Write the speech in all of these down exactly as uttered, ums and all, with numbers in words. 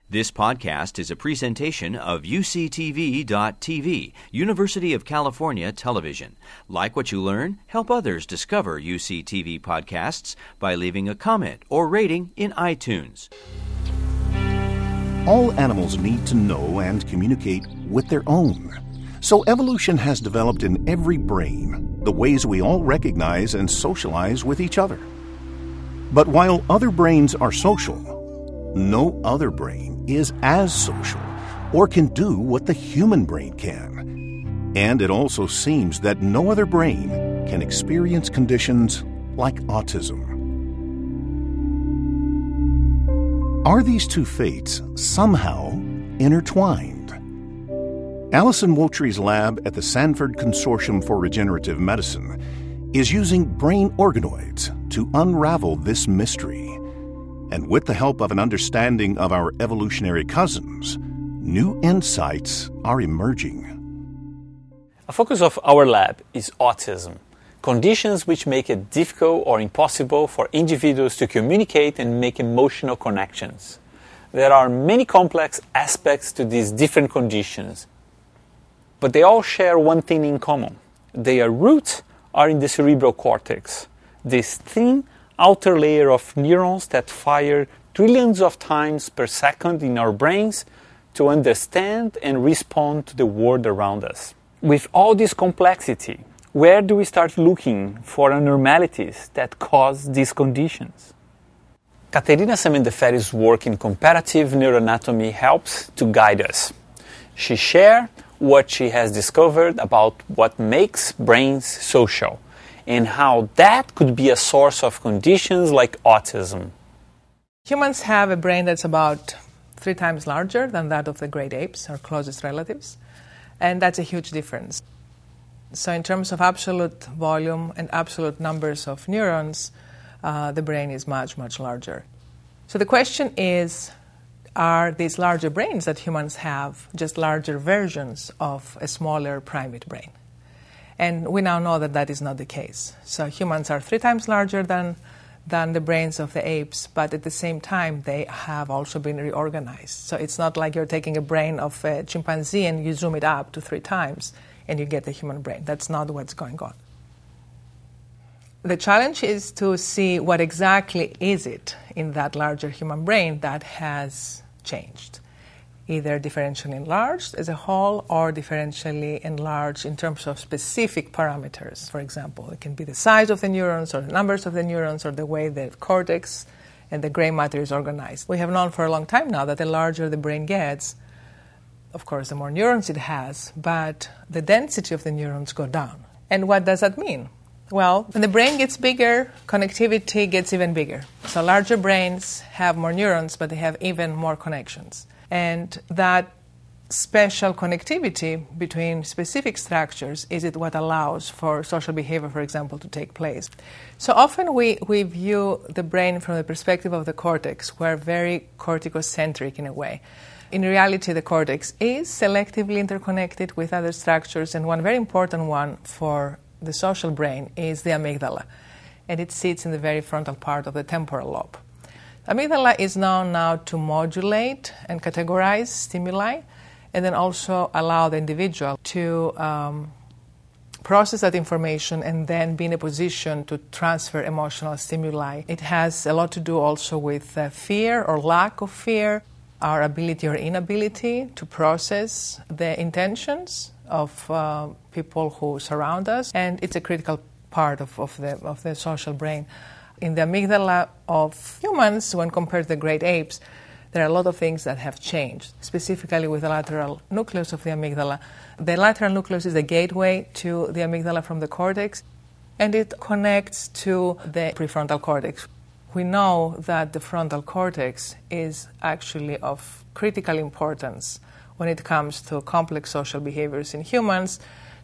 This podcast is a presentation of U C T V dot T V, University of California Television. Like what you learn? Help others discover U C T V podcasts by leaving a comment or rating in iTunes. All animals need to know and communicate with their own. So evolution has developed in every brain the ways we all recognize and socialize with each other. But while other brains are social, no other brain is as social or can do what the human brain can. And it also seems that no other brain can experience conditions like autism. Are these two fates somehow intertwined? Alison Woutry's lab at the Sanford Consortium for Regenerative Medicine is using brain organoids to unravel this mystery. And with the help of an understanding of our evolutionary cousins, new insights are emerging. A focus of our lab is autism, conditions which make it difficult or impossible for individuals to communicate and make emotional connections. There are many complex aspects to these different conditions, but they all share one thing in common. Their roots are in the cerebral cortex, this thin outer layer of neurons that fire trillions of times per second in our brains to understand and respond to the world around us. With all this complexity, where do we start looking for abnormalities that cause these conditions? Caterina Semendeferi's work in comparative neuroanatomy helps to guide us. She shares what she has discovered about what makes brains social, and how that could be a source of conditions like autism. Humans have a brain that's about three times larger than that of the great apes, our closest relatives, and that's a huge difference. So in terms of absolute volume and absolute numbers of neurons, uh, the brain is much, much larger. So the question is, are these larger brains that humans have just larger versions of a smaller primate brain? And we now know that that is not the case. So humans are three times larger than, than the brains of the apes, but at the same time, they have also been reorganized. So it's not like you're taking a brain of a chimpanzee and you zoom it up to three times and you get the human brain. That's not what's going on. The challenge is to see what exactly is it in that larger human brain that has changed. Either differentially enlarged as a whole or differentially enlarged in terms of specific parameters. For example, it can be the size of the neurons or the numbers of the neurons or the way the cortex and the gray matter is organized. We have known for a long time now that the larger the brain gets, of course, the more neurons it has, but the density of the neurons go down. And what does that mean? Well, when the brain gets bigger, connectivity gets even bigger. So larger brains have more neurons, but they have even more connections. And that special connectivity between specific structures is it what allows for social behavior, for example, to take place. So often we, we view the brain from the perspective of the cortex. We're very corticocentric in a way. In reality, the cortex is selectively interconnected with other structures, and one very important one for the social brain is the amygdala, and it sits in the very frontal part of the temporal lobe. Amygdala is known now to modulate and categorize stimuli and then also allow the individual to um, process that information and then be in a position to transfer emotional stimuli. It has a lot to do also with uh, fear or lack of fear, our ability or inability to process the intentions of uh, people who surround us, and it's a critical part of, of, the, of the social brain. In the amygdala of humans, when compared to the great apes, there are a lot of things that have changed, specifically with the lateral nucleus of the amygdala. The lateral nucleus is the gateway to the amygdala from the cortex, and it connects to the prefrontal cortex. We know that the frontal cortex is actually of critical importance when it comes to complex social behaviors in humans,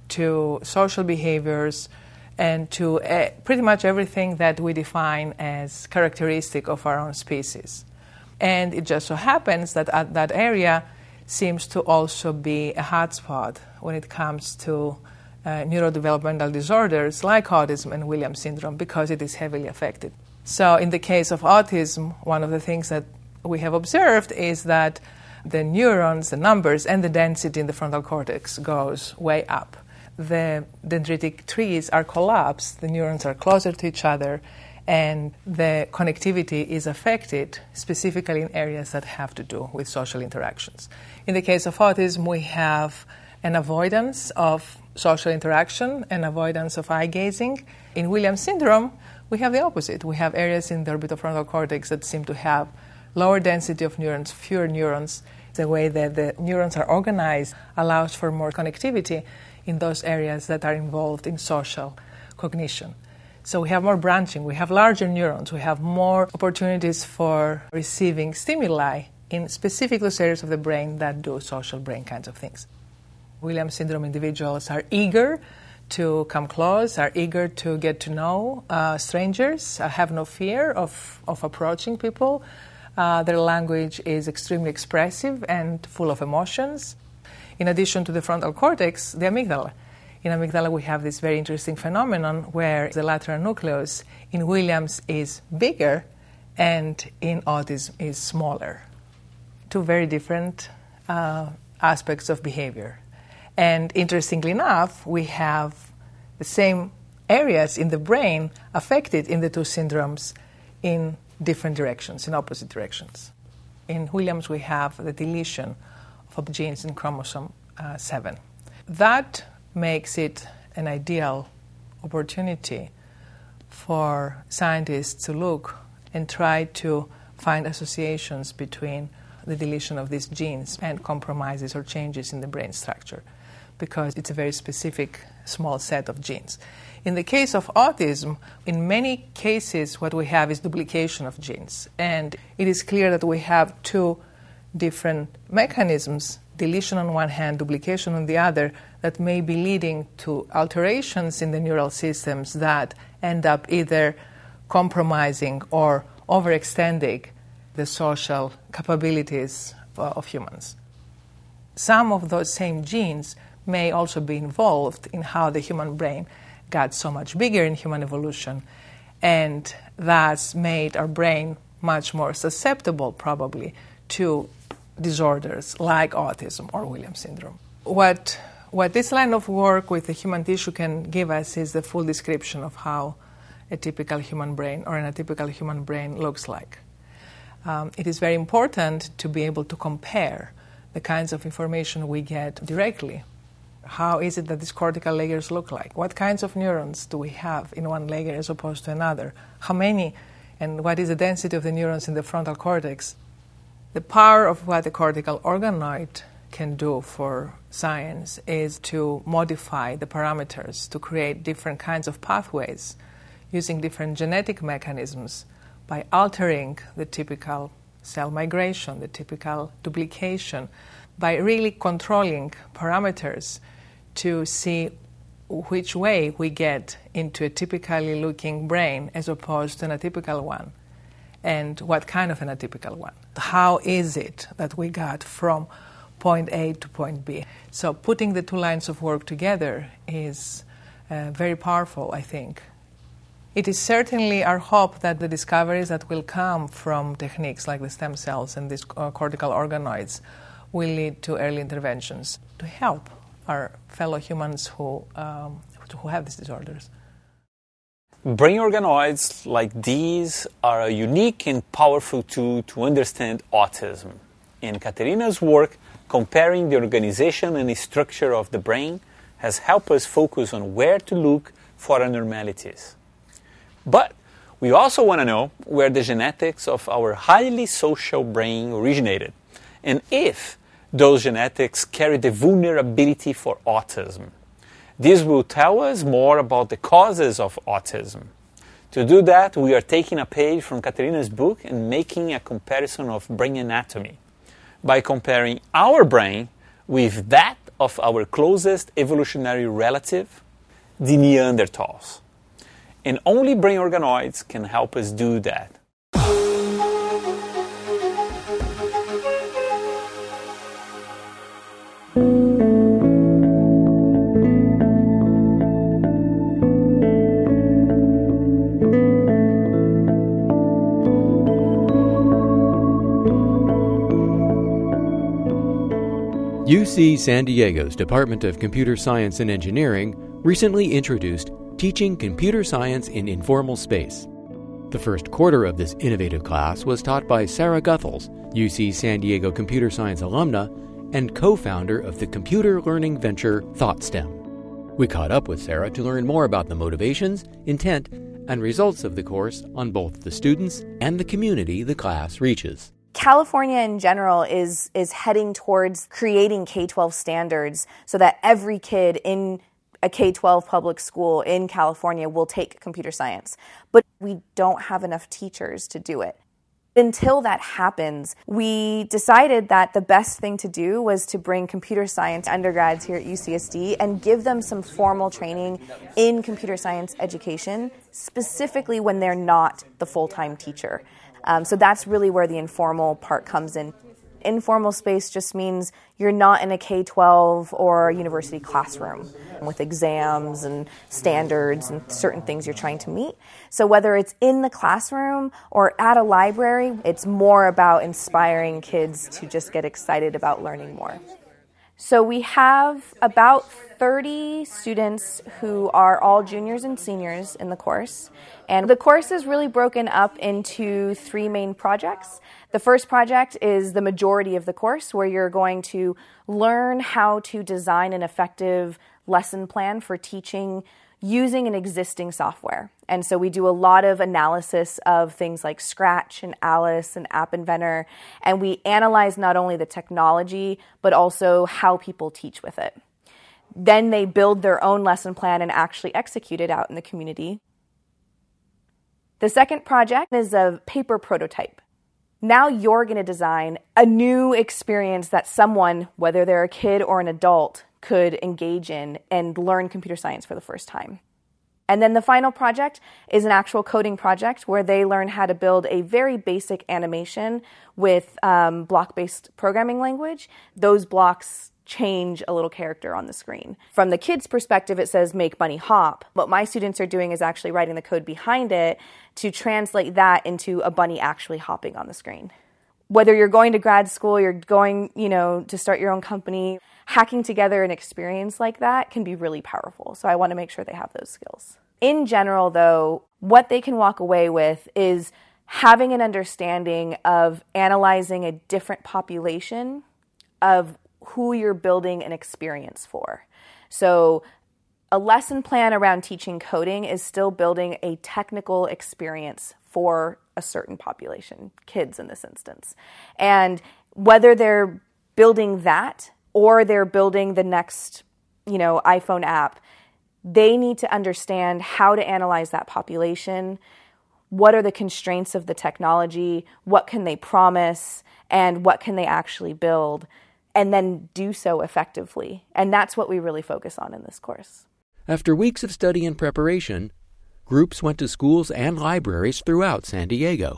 to social behaviors, and to uh, pretty much everything that we define as characteristic of our own species. And it just so happens that uh, that area seems to also be a hotspot when it comes to uh, neurodevelopmental disorders like autism and Williams syndrome, because it is heavily affected. So in the case of autism, one of the things that we have observed is that the neurons, the numbers, and the density in the frontal cortex goes way up. The dendritic trees are collapsed, the neurons are closer to each other, and the connectivity is affected specifically in areas that have to do with social interactions. In the case of autism, we have an avoidance of social interaction, an avoidance of eye gazing. In Williams syndrome, we have the opposite. We have areas in the orbitofrontal cortex that seem to have lower density of neurons, fewer neurons. The way that the neurons are organized allows for more connectivity in those areas that are involved in social cognition. So we have more branching, we have larger neurons, we have more opportunities for receiving stimuli in specific those areas of the brain that do social brain kinds of things. Williams syndrome individuals are eager to come close, are eager to get to know uh, strangers, uh, have no fear of, of approaching people. Uh, their language is extremely expressive and full of emotions. In addition to the frontal cortex, the amygdala. In amygdala, we have this very interesting phenomenon where the lateral nucleus in Williams is bigger and in autism is smaller. Two very different uh, aspects of behavior. And interestingly enough, we have the same areas in the brain affected in the two syndromes in different directions, in opposite directions. In Williams, we have the deletion of genes in chromosome uh, seven. That makes it an ideal opportunity for scientists to look and try to find associations between the deletion of these genes and compromises or changes in the brain structure, because it's a very specific small set of genes. In the case of autism, in many cases what we have is duplication of genes, and it is clear that we have two different mechanisms, deletion on one hand, duplication on the other, that may be leading to alterations in the neural systems that end up either compromising or overextending the social capabilities of humans. Some of those same genes may also be involved in how the human brain got so much bigger in human evolution, and thus made our brain much more susceptible, probably, to disorders like autism or Williams syndrome. What, what this line of work with the human tissue can give us is the full description of how a typical human brain or an atypical human brain looks like. Um, it is very important to be able to compare the kinds of information we get directly. How is it that these cortical layers look like? What kinds of neurons do we have in one layer as opposed to another? How many? And what is the density of the neurons in the frontal cortex? The power of what the cortical organoid can do for science is to modify the parameters, to create different kinds of pathways using different genetic mechanisms by altering the typical cell migration, the typical duplication, by really controlling parameters to see which way we get into a typically looking brain as opposed to an atypical one, and what kind of an atypical one. How is it that we got from point A to point B? So putting the two lines of work together is uh, very powerful, I think. It is certainly our hope that the discoveries that will come from techniques like the stem cells and these uh, cortical organoids will lead to early interventions to help our fellow humans who, um, who have these disorders. Brain organoids like these are a unique and powerful tool to understand autism. And Katerina's work comparing the organization and the structure of the brain has helped us focus on where to look for abnormalities. But we also want to know where the genetics of our highly social brain originated, and if those genetics carry the vulnerability for autism. This will tell us more about the causes of autism. To do that, we are taking a page from Katerina's book and making a comparison of brain anatomy by comparing our brain with that of our closest evolutionary relative, the Neanderthals. And only brain organoids can help us do that. U C San Diego's Department of Computer Science and Engineering recently introduced Teaching Computer Science in Informal Space. The first quarter of this innovative class was taught by Sarah Guthels, U C San Diego computer science alumna and co-founder of the computer learning venture ThoughtStem. We caught up with Sarah to learn more about the motivations, intent, and results of the course on both the students and the community the class reaches. California in general is is heading towards creating K twelve standards so that every kid in a K twelve public school in California will take computer science. But we don't have enough teachers to do it. Until that happens, we decided that the best thing to do was to bring computer science undergrads here at U C S D and give them some formal training in computer science education, specifically when they're not the full-time teacher. Um, so that's really where the informal part comes in. Informal space just means you're not in a K twelve or university classroom with exams and standards and certain things you're trying to meet. So whether it's in the classroom or at a library, it's more about inspiring kids to just get excited about learning more. So we have about thirty students who are all juniors and seniors in the course. And the course is really broken up into three main projects. The first project is the majority of the course, where you're going to learn how to design an effective lesson plan for teaching using an existing software. And so we do a lot of analysis of things like Scratch and Alice and App Inventor, and we analyze not only the technology, but also how people teach with it. Then they build their own lesson plan and actually execute it out in the community. The second project is a paper prototype. Now you're going to design a new experience that someone, whether they're a kid or an adult, could engage in and learn computer science for the first time. And then the final project is an actual coding project where they learn how to build a very basic animation with um, block-based programming language. Those blocks change a little character on the screen. From the kids' perspective, it says make bunny hop. What my students are doing is actually writing the code behind it to translate that into a bunny actually hopping on the screen. Whether you're going to grad school, you're going, you know, to start your own company, hacking together an experience like that can be really powerful. So I want to make sure they have those skills. In general, though, what they can walk away with is having an understanding of analyzing a different population of who you're building an experience for. So a lesson plan around teaching coding is still building a technical experience for a certain population, kids in this instance. And whether they're building that or they're building the next, you know, iPhone app, they need to understand how to analyze that population, what are the constraints of the technology, what can they promise, and what can they actually build, and then do so effectively. And that's what we really focus on in this course. After weeks of study and preparation, groups went to schools and libraries throughout San Diego.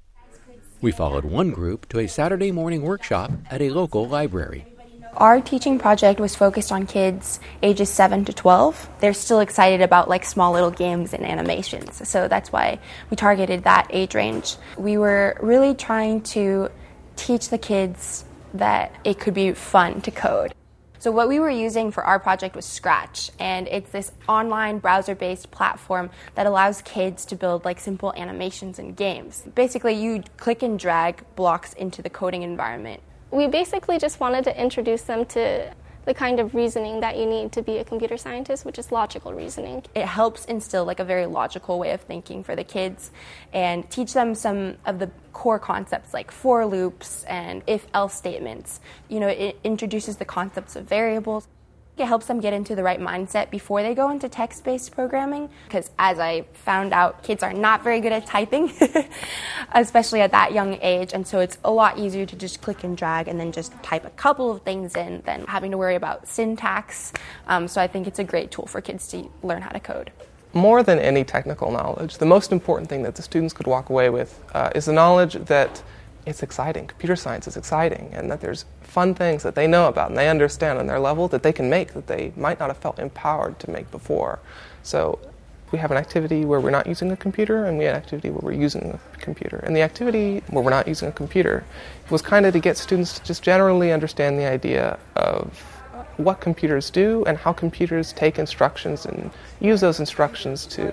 We followed one group to a Saturday morning workshop at a local library. Our teaching project was focused on kids ages seven to twelve. They're still excited about like small little games and animations, so that's why we targeted that age range. We were really trying to teach the kids that it could be fun to code. So what we were using for our project was Scratch, and it's this online browser-based platform that allows kids to build like simple animations and games. Basically, you click and drag blocks into the coding environment. We basically just wanted to introduce them to the kind of reasoning that you need to be a computer scientist, which is logical reasoning. It helps instill like a very logical way of thinking for the kids and teach them some of the core concepts like for loops and if-else statements. You know, it introduces the concepts of variables. It helps them get into the right mindset before they go into text-based programming, because as I found out, kids are not very good at typing, especially at that young age, and so it's a lot easier to just click and drag and then just type a couple of things in than having to worry about syntax. Um, so I think it's a great tool for kids to learn how to code. More than any technical knowledge, the most important thing that the students could walk away with uh, is the knowledge that it's exciting. Computer science is exciting, and that there's fun things that they know about and they understand on their level that they can make that they might not have felt empowered to make before. So We have an activity where we're not using a computer, and we have an activity where we're using a computer. And the activity where we're not using a computer was kind of to get students to just generally understand the idea of what computers do and how computers take instructions and use those instructions to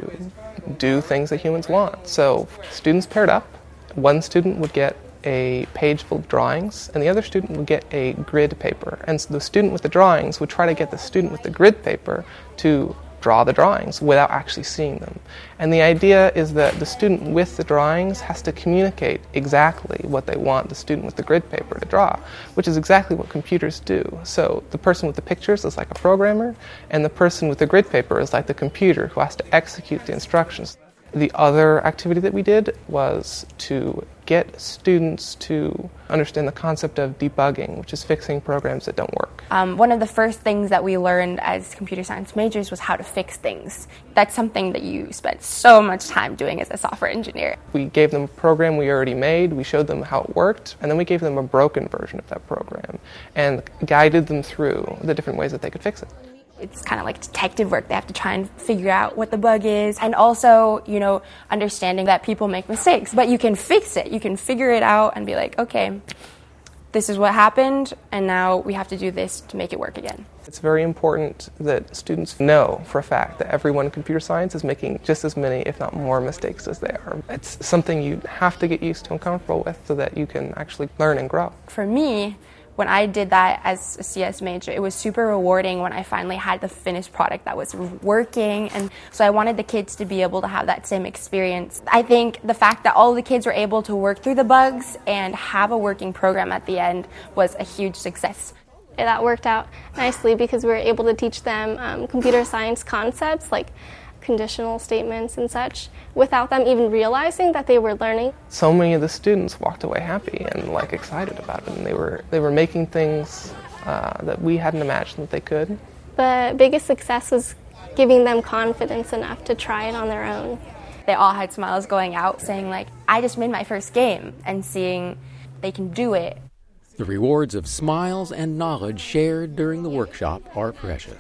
do things that humans want. So students paired up. One student would get a page full of drawings, and the other student would get a grid paper. And so the student with the drawings would try to get the student with the grid paper to draw the drawings without actually seeing them. And the idea is that the student with the drawings has to communicate exactly what they want the student with the grid paper to draw, which is exactly what computers do. So the person with the pictures is like a programmer, and the person with the grid paper is like the computer who has to execute the instructions. The other activity that we did was to get students to understand the concept of debugging, which is fixing programs that don't work. Um, one of the first things that we learned as computer science majors was how to fix things. That's something that you spend so much time doing as a software engineer. We gave them a program we already made, we showed them how it worked, and then we gave them a broken version of that program and guided them through the different ways that they could fix it. It's kind of like detective work. They have to try and figure out what the bug is. And also, you know, understanding that people make mistakes. But you can fix it. You can figure it out and be like, okay, this is what happened, and now we have to do this to make it work again. It's very important that students know for a fact that everyone in computer science is making just as many, if not more, mistakes as they are. It's something you have to get used to and comfortable with so that you can actually learn and grow. For me, when I did that as a C S major, it was super rewarding when I finally had the finished product that was working. And so I wanted the kids to be able to have that same experience. I think the fact that all the kids were able to work through the bugs and have a working program at the end was a huge success. That worked out nicely because we were able to teach them um, computer science concepts like conditional statements and such without them even realizing that they were learning. So many of the students walked away happy and like excited about it, and they were they were making things uh, that we hadn't imagined that they could. The biggest success was giving them confidence enough to try it on their own. They all had smiles going out saying like, I just made my first game, and seeing they can do it. The rewards of smiles and knowledge shared during the workshop are precious.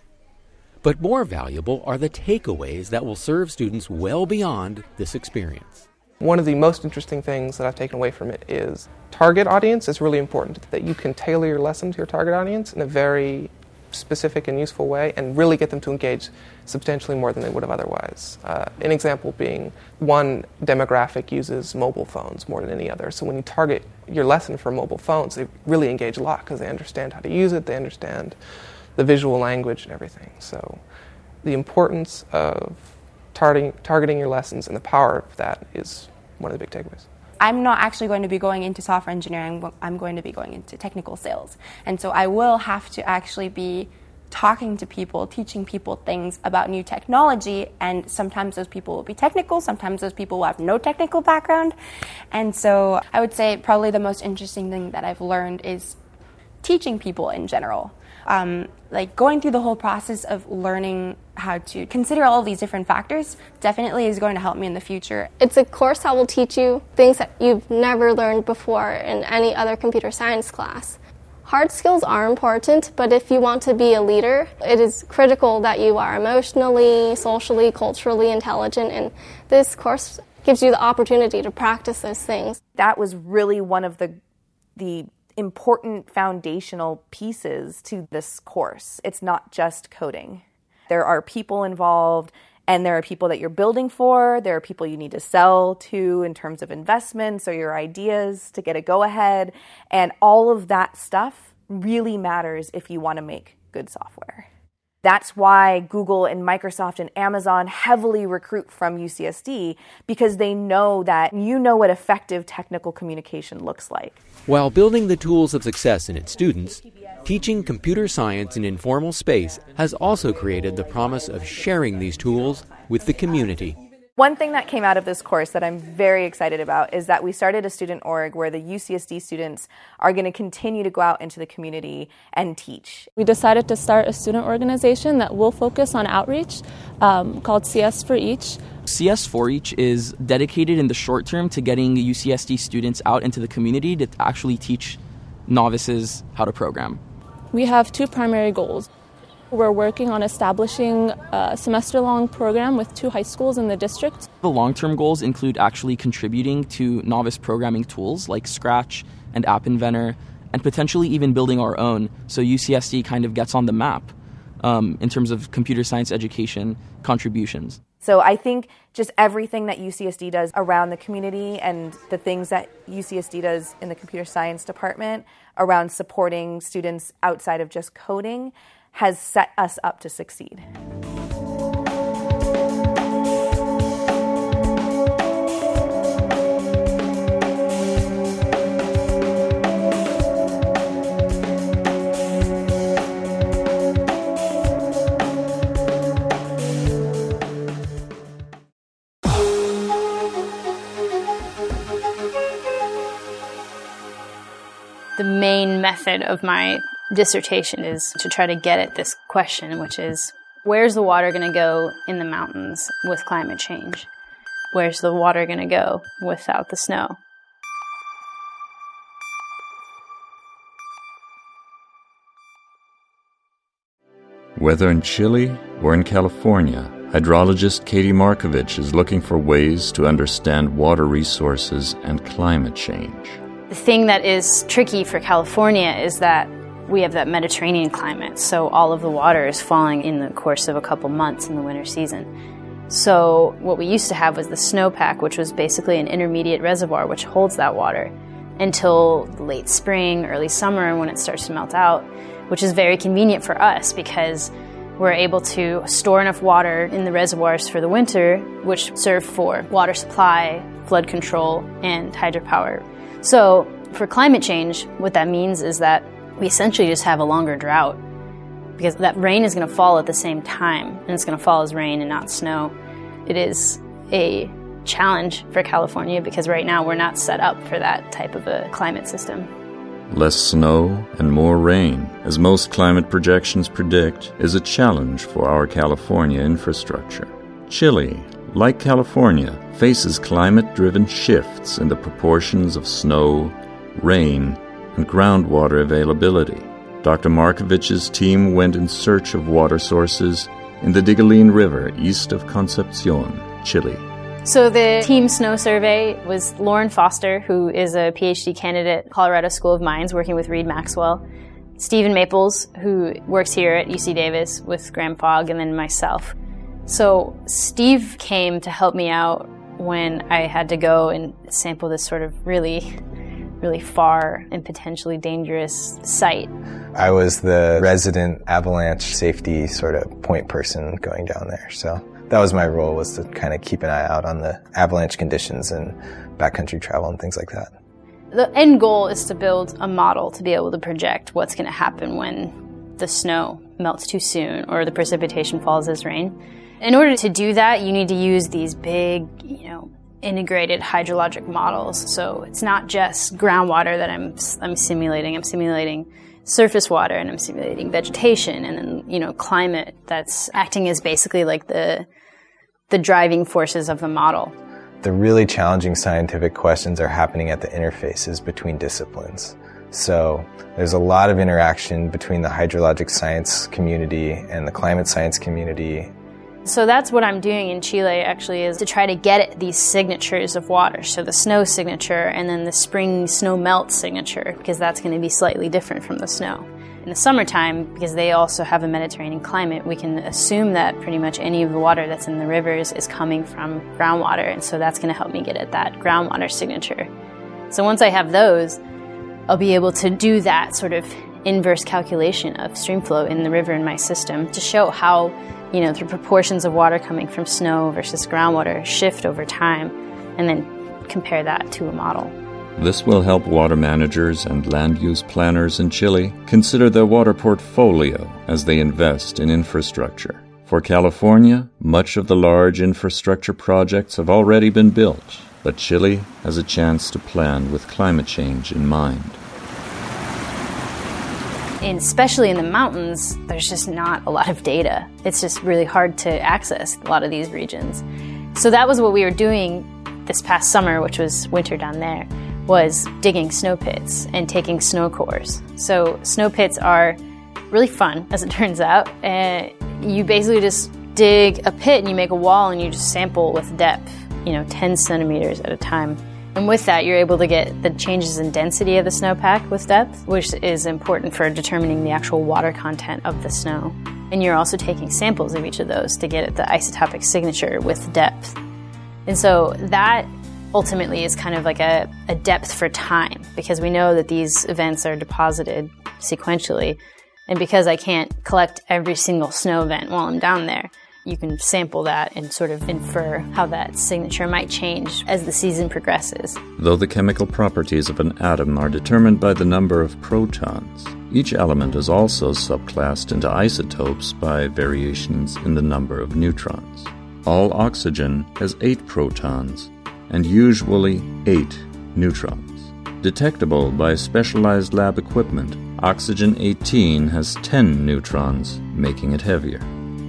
But more valuable are the takeaways that will serve students well beyond this experience. One of the most interesting things that I've taken away from it is target audience is really important, that you can tailor your lesson to your target audience in a very specific and useful way and really get them to engage substantially more than they would have otherwise. Uh, an example being one demographic uses mobile phones more than any other. So when you target your lesson for mobile phones, they really engage a lot because they understand how to use it, they understand the visual language and everything. So the importance of targeting, targeting your lessons and the power of that is one of the big takeaways. I'm not actually going to be going into software engineering, I'm going to be going into technical sales. And so I will have to actually be talking to people, teaching people things about new technology, and sometimes those people will be technical, sometimes those people will have no technical background. And so I would say probably the most interesting thing that I've learned is teaching people in general. Um, like going through the whole process of learning how to consider all of these different factors definitely is going to help me in the future. It's a course that will teach you things that you've never learned before in any other computer science class. Hard skills are important, but if you want to be a leader, it is critical that you are emotionally, socially, culturally intelligent, and this course gives you the opportunity to practice those things. That was really one of the the important foundational pieces to this course. It's not just coding. There are people involved, and there are people that you're building for. There are people you need to sell to in terms of investments or your ideas to get a go-ahead. And all of that stuff really matters if you want to make good software. That's why Google and Microsoft and Amazon heavily recruit from U C S D, because they know that you know what effective technical communication looks like. While building the tools of success in its students, teaching computer science in informal space has also created the promise of sharing these tools with the community. One thing that came out of this course that I'm very excited about is that we started a student org where the U C S D students are going to continue to go out into the community and teach. We decided to start a student organization that will focus on outreach um, called C S for Each. C S for Each is dedicated in the short term to getting U C S D students out into the community to actually teach novices how to program. We have two primary goals. We're working on establishing a semester-long program with two high schools in the district. The long-term goals include actually contributing to novice programming tools like Scratch and App Inventor, and potentially even building our own, so U C S D kind of gets on the map um, in terms of computer science education contributions. So I think just everything that U C S D does around the community and the things that U C S D does in the computer science department around supporting students outside of just coding has set us up to succeed. The main method of my dissertation is to try to get at this question, which is, where's the water going to go in the mountains with climate change? Where's the water going to go without the snow? Whether in Chile or in California, hydrologist Katie Markovich is looking for ways to understand water resources and climate change. The thing that is tricky for California is that we have that Mediterranean climate, so all of the water is falling in the course of a couple months in the winter season. So what we used to have was the snowpack, which was basically an intermediate reservoir which holds that water until late spring, early summer when it starts to melt out, which is very convenient for us because we're able to store enough water in the reservoirs for the winter, which serve for water supply, flood control, and hydropower. So for climate change, what that means is that we essentially just have a longer drought because that rain is going to fall at the same time, and it's going to fall as rain and not snow. It is a challenge for California because right now we're not set up for that type of a climate system. Less snow and more rain, as most climate projections predict, is a challenge for our California infrastructure. Chile, like California, faces climate-driven shifts in the proportions of snow, rain, and groundwater availability. Doctor Markovich's team went in search of water sources in the Digolin River east of Concepcion, Chile. So the team snow survey was Lauren Foster, who is a PhD candidate at Colorado School of Mines working with Reed Maxwell, Stephen Maples, who works here at U C Davis with Graham Fogg, and then myself. So Steve came to help me out when I had to go and sample this sort of really, really far and potentially dangerous site. I was the resident avalanche safety sort of point person going down there. So that was my role, was to kind of keep an eye out on the avalanche conditions and backcountry travel and things like that. The end goal is to build a model to be able to project what's going to happen when the snow melts too soon or the precipitation falls as rain. In order to do that, you need to use these big, you know, integrated hydrologic models. So it's not just groundwater that I'm I'm simulating. I'm simulating surface water, and I'm simulating vegetation, and then, you know, climate that's acting as basically like the the driving forces of the model. The really challenging scientific questions are happening at the interfaces between disciplines. So there's a lot of interaction between the hydrologic science community and the climate science community. So that's what I'm doing in Chile, actually, is to try to get at these signatures of water. So the snow signature and then the spring snow melt signature, because that's going to be slightly different from the snow. In the summertime, because they also have a Mediterranean climate, we can assume that pretty much any of the water that's in the rivers is coming from groundwater, and so that's going to help me get at that groundwater signature. So once I have those, I'll be able to do that sort of inverse calculation of stream flow in the river in my system to show how, you know, the proportions of water coming from snow versus groundwater shift over time, and then compare that to a model. This will help water managers and land use planners in Chile consider their water portfolio as they invest in infrastructure. For California, much of the large infrastructure projects have already been built, but Chile has a chance to plan with climate change in mind. And especially in the mountains, there's just not a lot of data. It's just really hard to access a lot of these regions. So that was what we were doing this past summer, which was winter down there, was digging snow pits and taking snow cores. So snow pits are really fun, as it turns out. And you basically just dig a pit and you make a wall and you just sample with depth, you know, ten centimeters at a time. And with that, you're able to get the changes in density of the snowpack with depth, which is important for determining the actual water content of the snow. And you're also taking samples of each of those to get at the isotopic signature with depth. And so that ultimately is kind of like a, a depth for time, because we know that these events are deposited sequentially. And because I can't collect every single snow event while I'm down there, you can sample that and sort of infer how that signature might change as the season progresses. Though the chemical properties of an atom are determined by the number of protons, each element is also subclassed into isotopes by variations in the number of neutrons. All oxygen has eight protons and usually eight neutrons. Detectable by specialized lab equipment, oxygen eighteen has ten neutrons, making it heavier.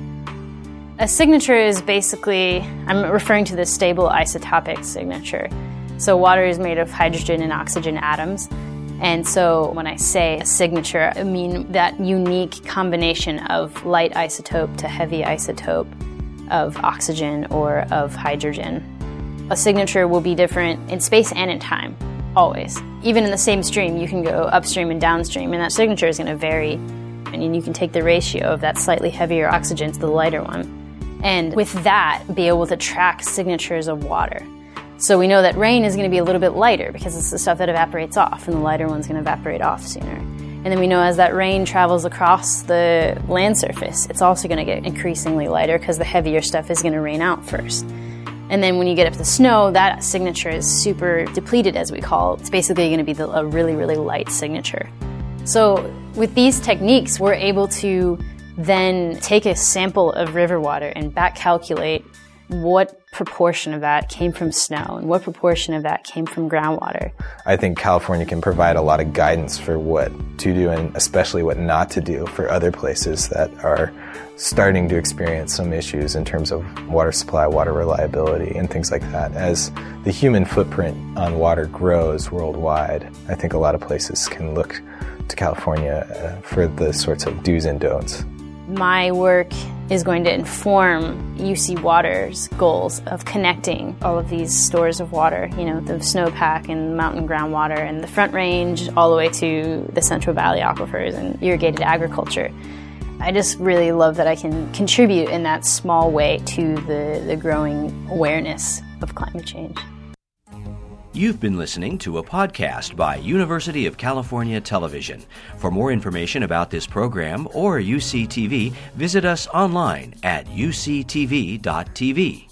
A signature is basically, I'm referring to the stable isotopic signature. So water is made of hydrogen and oxygen atoms. And so when I say a signature, I mean that unique combination of light isotope to heavy isotope of oxygen or of hydrogen. A signature will be different in space and in time, always. Even in the same stream, you can go upstream and downstream, and that signature is going to vary. And you can take the ratio of that slightly heavier oxygen to the lighter one. And with that, be able to track signatures of water. So we know that rain is going to be a little bit lighter because it's the stuff that evaporates off, and the lighter one's going to evaporate off sooner. And then we know as that rain travels across the land surface, it's also going to get increasingly lighter because the heavier stuff is going to rain out first. And then when you get up to snow, that signature is super depleted, as we call it. It's basically going to be the, a really, really light signature. So with these techniques, we're able to then take a sample of river water and back calculate what proportion of that came from snow and what proportion of that came from groundwater. I think California can provide a lot of guidance for what to do and especially what not to do for other places that are starting to experience some issues in terms of water supply, water reliability, and things like that. As the human footprint on water grows worldwide, I think a lot of places can look to California uh, for the sorts of do's and don'ts. My work is going to inform U C Water's goals of connecting all of these stores of water, you know, the snowpack and mountain groundwater and the Front Range all the way to the Central Valley aquifers and irrigated agriculture. I just really love that I can contribute in that small way to the, the growing awareness of climate change. You've been listening to a podcast by University of California Television. For more information about this program or U C T V, visit us online at U C T V dot T V.